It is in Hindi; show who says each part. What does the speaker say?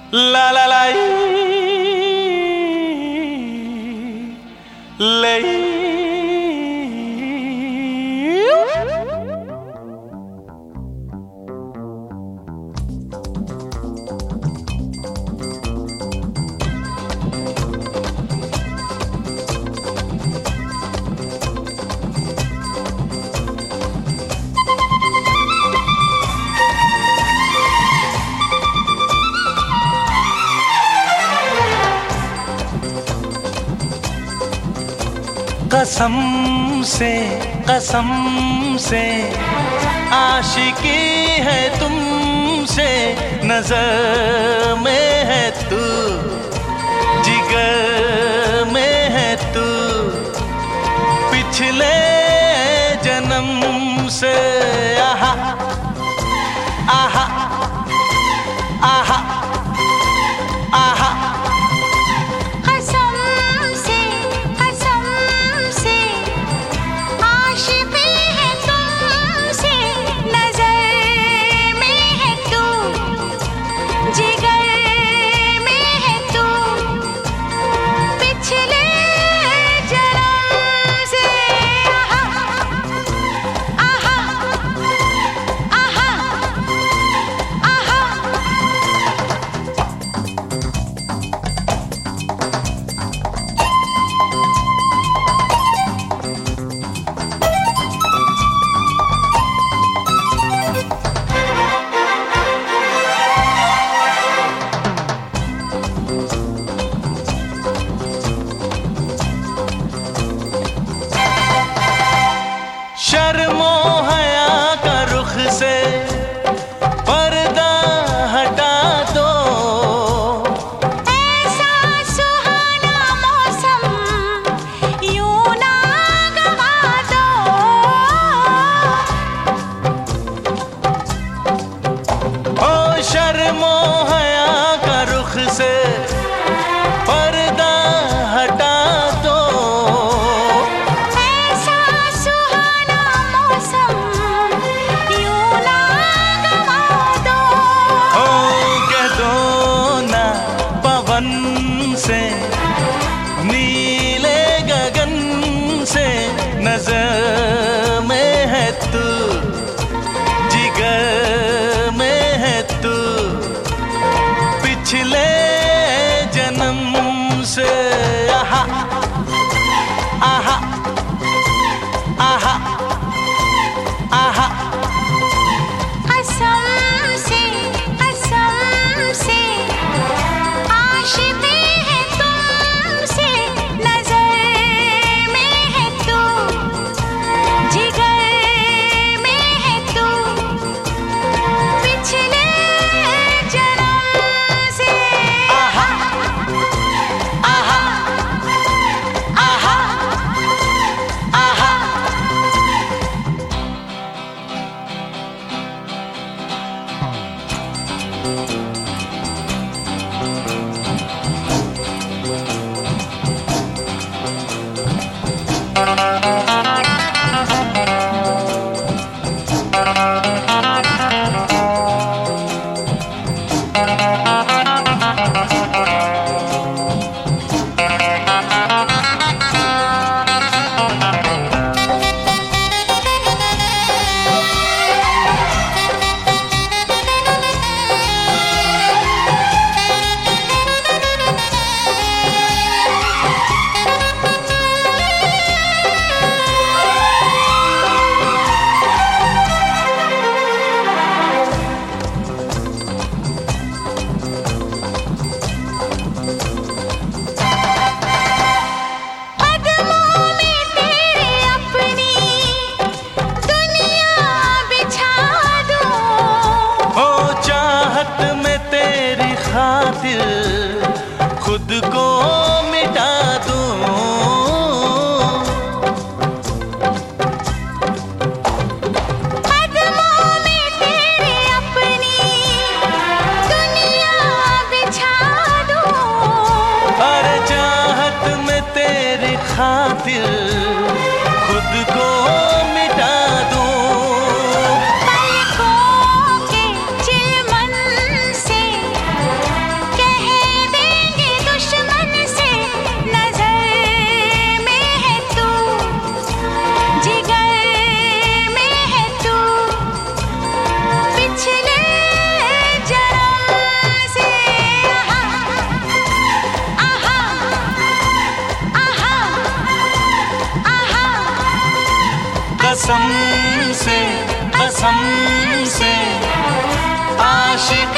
Speaker 1: La la la lay. कसम से आशिकी है तुमसे, नजर में है तू, जिगर में है तू, पिछले जन्म से। आहा आहा आहा आहा। शर्मो हया का रुख से पर्दा हटा दो,
Speaker 2: ऐसा सुहाना मौसम यूं ना गवा दो।
Speaker 1: ओ शर्मो हया का रुख से पर्दा हटा दो, से नीले गगन से, नजर में है तू, जिगर में है तू, कसम से आशिक